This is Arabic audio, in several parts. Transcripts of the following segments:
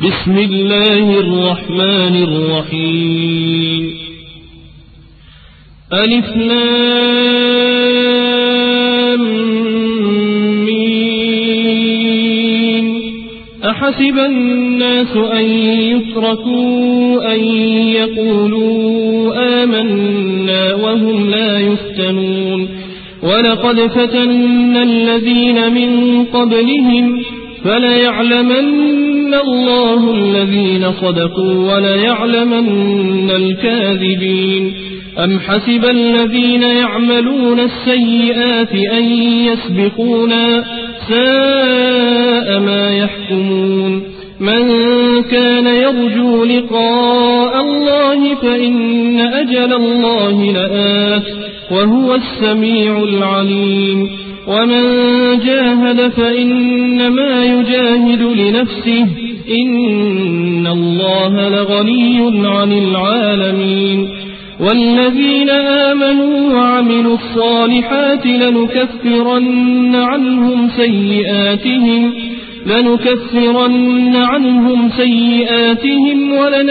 بسم الله الرحمن الرحيم ألف لام ميم أحسب الناس أن يتركوا أن يقولوا آمنا وهم لا يفتنون ولقد فتنا الذين من قبلهم فليعلمن الله الذين صدقوا وليعلمن الكاذبين أم حسب الذين يعملون السيئات أن يسبقونا ساء ما يحكمون من كان يرجو لقاء الله فإن أجل الله لآت وهو السميع العليم ومن جاهد فإنما يجاهد لنفسه إن الله لغني عن العالمين والذين آمنوا وعملوا الصالحات لنكفرن عنهم سيئاتهم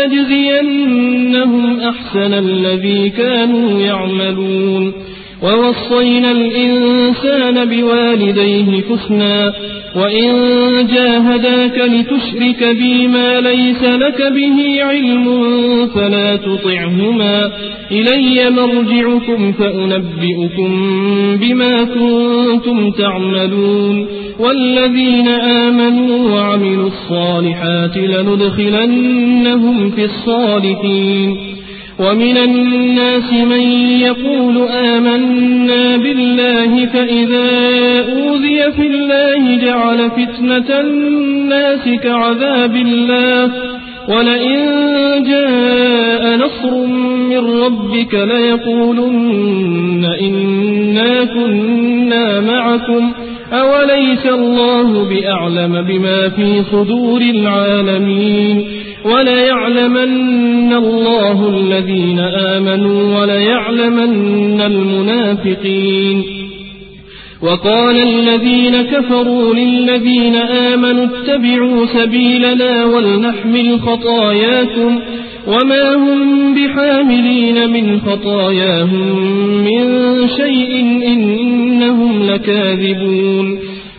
ولنجزينهم أحسن الذي كانوا يعملون ووصينا الإنسان بوالديه حسنا وإن جاهداك لتشرك بي ما ليس لك به علم فلا تطعهما إلي مرجعكم فأنبئكم بما كنتم تعملون والذين آمنوا وعملوا الصالحات لندخلنهم في الصالحين ومن الناس من يقول آمنا بالله فإذا أوذي في الله جعل فتنة الناس كعذاب الله ولئن جاء نصر من ربك ليقولن إنا كنا معكم أوليس الله بأعلم بما في صدور العالمين وليعلمن الله الذين آمنوا وليعلمن المنافقين وقال الذين كفروا للذين آمنوا اتبعوا سبيلنا ولنحمل خطاياكم وما هم بحاملين من خطاياهم من شيء إنهم لكاذبون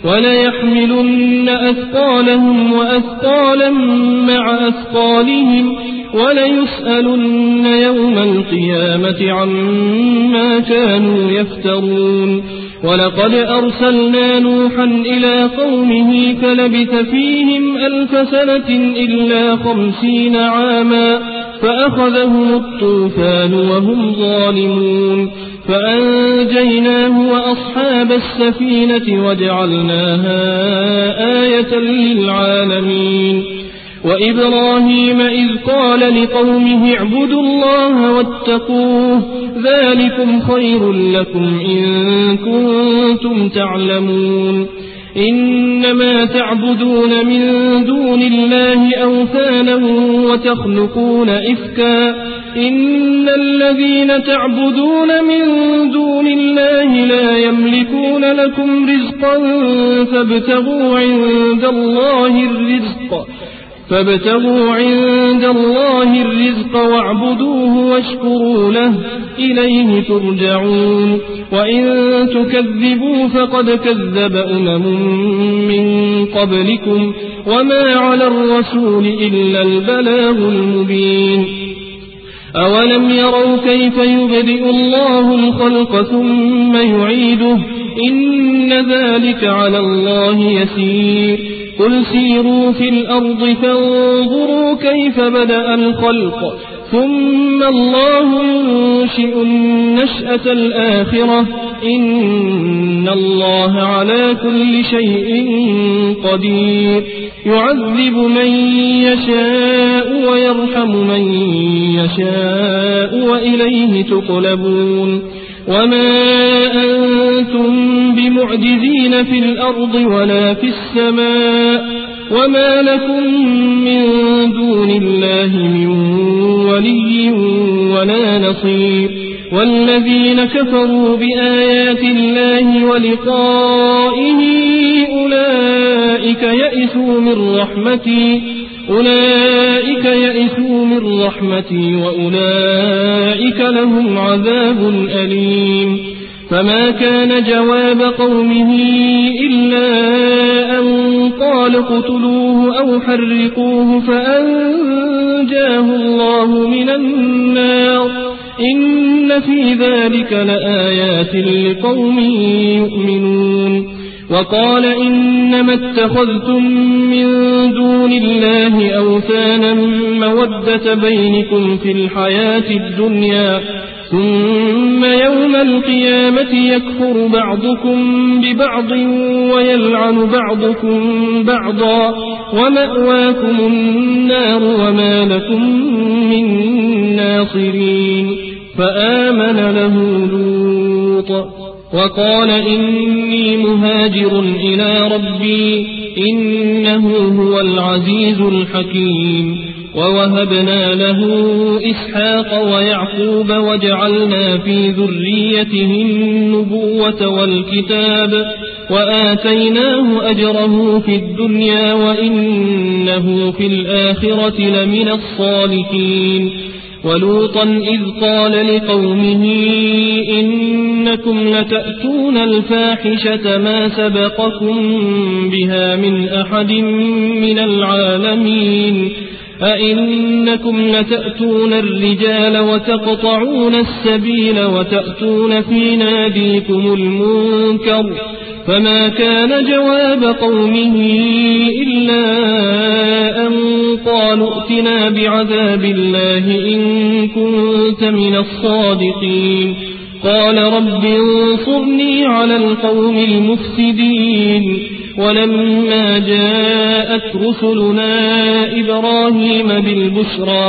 وليحملن أثقالهم وأثقالا مع أثقالهم وليسألن يوم القيامة عما كانوا يفترون ولقد أرسلنا نوحا إلى قومه فلبث فيهم 1000 سنة إلا 50 عاما فأخذهم الطوفان وهم ظالمون فأنجيناه وأصحاب السفينة وجعلناها آية للعالمين وإبراهيم إذ قال لقومه اعبدوا الله واتقوه ذلكم خير لكم إن كنتم تعلمون إنما تعبدون من دون الله أوثانا وتخلقون إفكا إن الذين تعبدون من دون الله لا يملكون لكم رزقا فابتغوا عند الله الرزق واعبدوه واشكروا له إليه ترجعون وإن تكذبوا فقد كذب من قبلكم وما على الرسول إلا البلاغ المبين أولم يروا كيف يبدئ الله الخلق ثم يعيده إن ذلك على الله يسير قل سيروا في الأرض فانظروا كيف بدأ الخلق ثم الله ينشئ النشأة الآخرة إن الله على كل شيء قدير يعذب من يشاء ويرحم من يشاء وإليه تقلبون وما أنتم بمعجزين في الأرض ولا في السماء وما لكم من دون الله من ولي ولا نصير والذين كفروا بآيات الله ولقائه أولئك يئسوا من رحمتي رحمتي وأولئك لهم عذاب أليم. فما كان جواب قومه إلا أن قال اقتلوه أو حرقوه فأنجاه الله من النار. إن في ذلك لآيات لقوم يؤمنون. وقال إنما اتخذتم من دون الله أوثانا مودة بينكم في الحياة الدنيا ثم يوم القيامة يكفر بعضكم ببعض ويلعن بعضكم بعضا ومأواكم النار وما لكم من ناصرين. فآمن له لوط وقال إني مهاجر إلى ربي إنه هو العزيز الحكيم. ووهبنا له إسحاق ويعقوب وجعلنا في ذريته النبوة والكتاب وآتيناه أجره في الدنيا وإنه في الآخرة لمن الصالحين. ولوطا إذ قال لقومه إنكم لتأتون الفاحشة ما سبقكم بها من أحد من العالمين أئنكم لتأتون الرجال وتقطعون السبيل وتأتون في ناديكم المنكر. فما كان جواب قومه إلا أن قالوا ائتنا بعذاب الله إن كنت من الصادقين. قال رب انصرني على القوم المفسدين. ولما جاءت رسلنا إبراهيم بالبشرى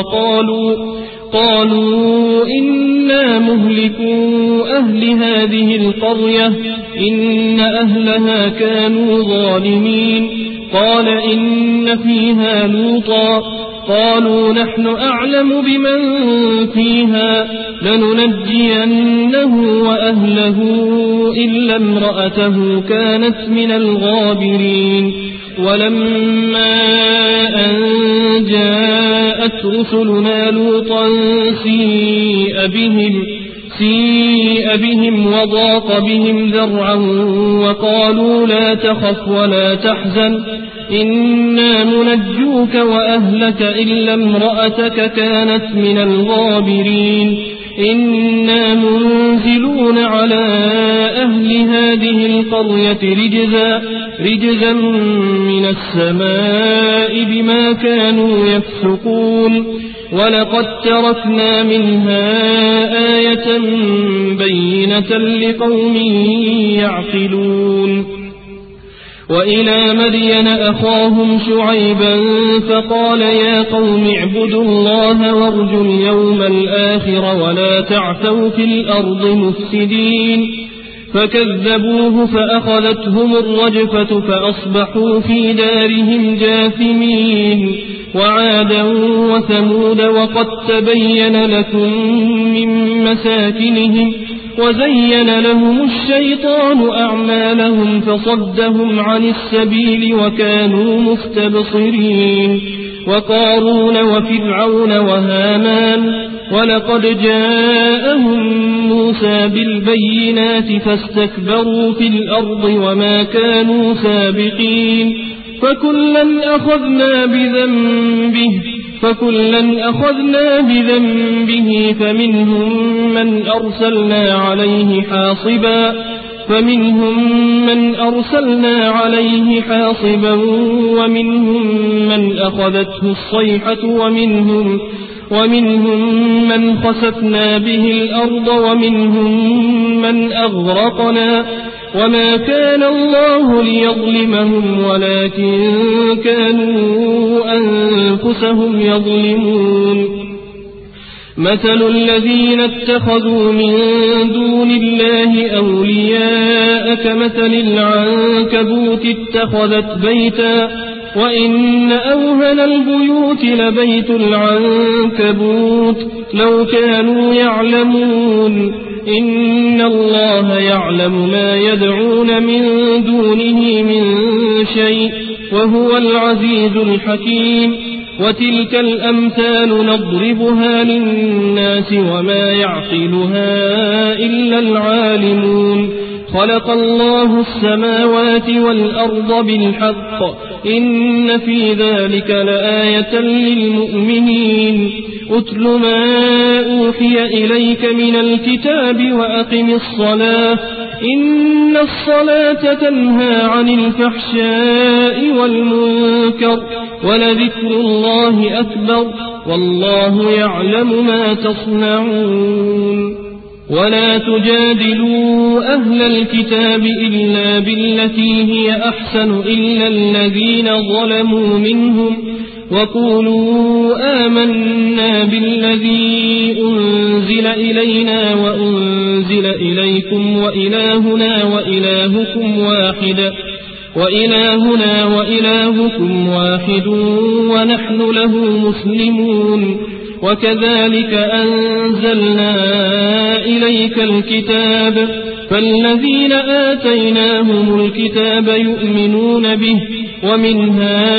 قالوا إنا مهلكوا أهل هذه القرية إن أهلها كانوا ظالمين. قال إن فيها لوطا قالوا نحن أعلم بمن فيها لننجينه وأهله إلا امرأته كانت من الغابرين. ولما أن جاءت رسلنا لوطا سيء بهم وضاق بهم ذرعا وقالوا لا تخف ولا تحزن إنا منجوك وأهلك إلا امرأتك كانت من الغابرين. إنا منزلون على أهل هذه القرية رجزا من السماء بما كانوا يفسقون. ولقد تركنا منها آية بينة لقوم يعقلون. وإلى مدين أخاهم شعيبا فقال يا قوم اعبدوا الله وارجوا اليوم الآخر ولا تعثوا في الأرض مفسدين. فكذبوه فأخذتهم الرجفة فأصبحوا في دارهم جاثمين. وعادا وثمود وقد تبين لكم من مساكنهم وزين لهم الشيطان أعمالهم فصدهم عن السبيل وكانوا مستبصرين. وقارون وفرعون وهامان ولقد جاءهم موسى بالبينات فاستكبروا في الأرض وما كانوا سابقين. فكلا أخذنا بذنبه فمنهم من أرسلنا عليه حاصبا ومنهم من أخذته الصيحة ومنهم من خسفنا به الأرض ومنهم من أغرقنا. وما كان الله ليظلمهم ولكن كانوا أنفسهم يظلمون. مثل الذين اتخذوا من دون الله أولياء كمثل العنكبوت اتخذت بيتا وإن أوهن البيوت لبيت العنكبوت لو كانوا يعلمون. إن الله يعلم ما يدعون من دونه من شيء وهو العزيز الحكيم. وتلك الأمثال نضربها للناس وما يعقلها إلا العالمون خلق الله السماوات والأرض بالحق إن في ذلك لآية للمؤمنين أتل ما أوحي إليك من الكتاب وأقم الصلاة إن الصلاة تنهى عن الفحشاء والمنكر ولذكر الله أكبر والله يعلم ما تصنعون ولا تجادلوا أهل الكتاب إلا بالتي هي أحسن إلا الذين ظلموا منهم وقولوا آمنا بالذي أنزل إلينا وأنزل إليكم وإلهنا وإلهكم واحد ونحن له مسلمون وكذلك أنزلنا إليك الكتاب فالذين آتيناهم الكتاب يؤمنون به ومن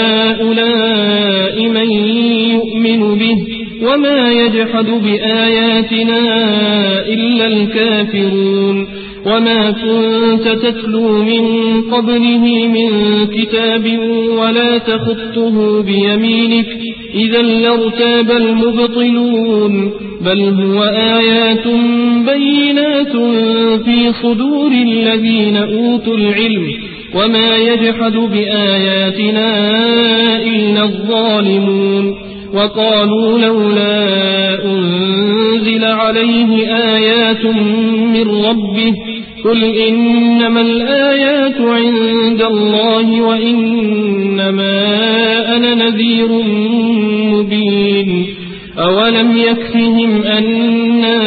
هؤلاء من يؤمن به وما يجحد بآياتنا إلا الكافرون وما كنت تتلو من قبله من كتاب ولا تخطه بيمينك إذا لارتاب المبطلون بل هو آيات بينات في صدور الذين أوتوا العلم وما يجحد بآياتنا إلا الظالمون وقالوا لولا أنزل عليه آيات من ربه قل إنما الآيات عند الله وإنما أنا نذير مبين أولم يكفهم أنا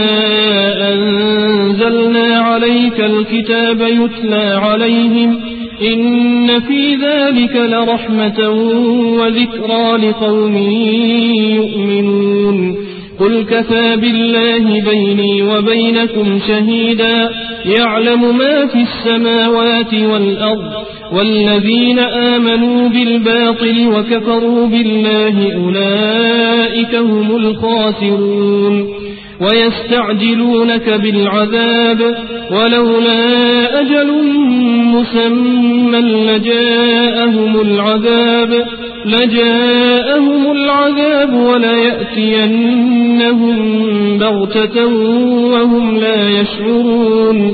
أنزلنا عليك الكتاب يتلى عليهم إن في ذلك لرحمة وذكرى لقوم يؤمنون قل كفى بالله بيني وبينكم شهيدا يعلم ما في السماوات والأرض والذين آمنوا بالباطل وكفروا بالله أولئك هم الخاسرون ويستعجلونك بالعذاب ولولا أجل مسمى لجاءهم العذاب وليأتينهم بغتة وهم لا يشعرون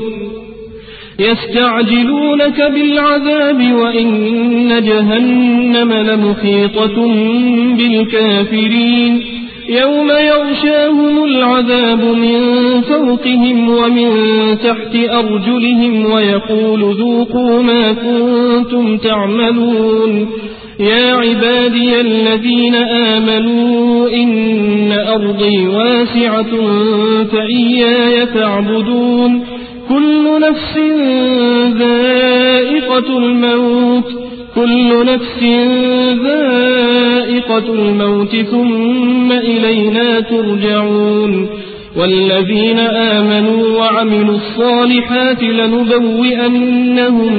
يستعجلونك بالعذاب وإن جهنم لمحيطة بالكافرين يوم يغشاهم العذاب من فوقهم ومن تحت أرجلهم ويقول ذوقوا ما كنتم تعملون يا عبادي الذين آمنوا إن أرضي واسعة فإياي فاعبدون كل نفس ذائقة الموت ثم إلينا ترجعون والذين آمنوا وعملوا الصالحات لنبوئنهم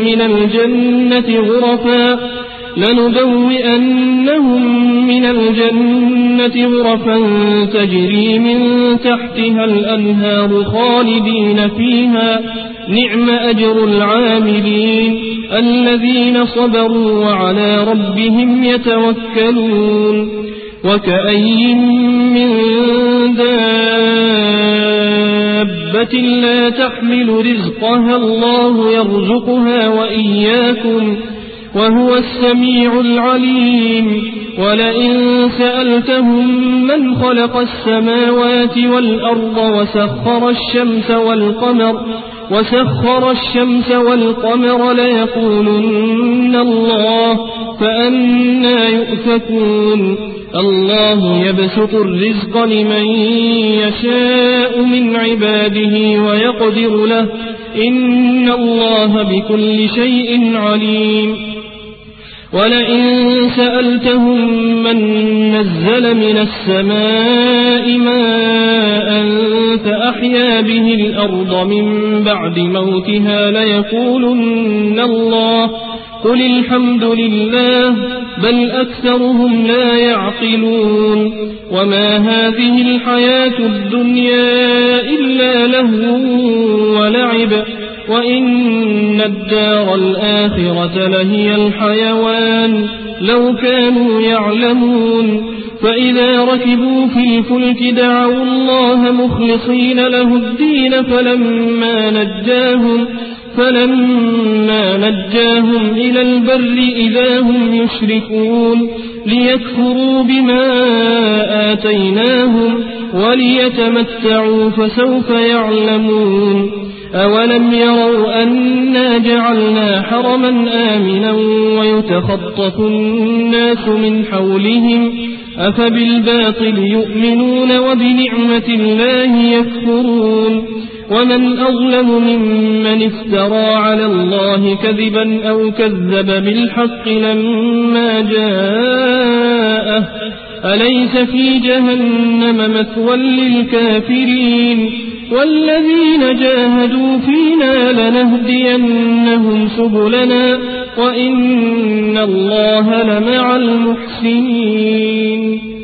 من الجنة غرفا تجري من تحتها الأنهار خالدين فيها نعم أجر العاملين الذين صبروا وعلى ربهم يتوكلون وكأي من دابة لا تحمل رزقها الله يرزقها وإياكم وهو السميع العليم ولئن سألتهم من خلق السماوات والأرض وسخر الشمس والقمر ليقولن الله فأنى يؤفكون الله يبسط الرزق لمن يشاء من عباده ويقدر له إن الله بكل شيء عليم ولئن سألتهم من نزل من السماء ماء فأحيا به الأرض من بعد موتها ليقولن الله قل الحمد لله بل أكثرهم لا يعقلون وما هذه الحياة الدنيا إلا لهو ولعب وإن الدار الآخرة لهي الحيوان لو كانوا يعلمون فإذا ركبوا في الفلك دعوا الله مخلصين له الدين فلما نجاهم إلى البر إذا هم يشركون ليكفروا بما آتيناهم وليتمتعوا فسوف يعلمون أولم يروا أنا جعلنا حرما آمنا ويتخطف الناس من حولهم أفبالباطل يؤمنون وبنعمة الله يكفرون ومن أظلم ممن افترى على الله كذبا أو كذب بالحق لما جاءه أليس في جهنم مثوى للكافرين والذين جاهدوا فينا لنهدينهم سبلنا وإن الله لمع المحسنين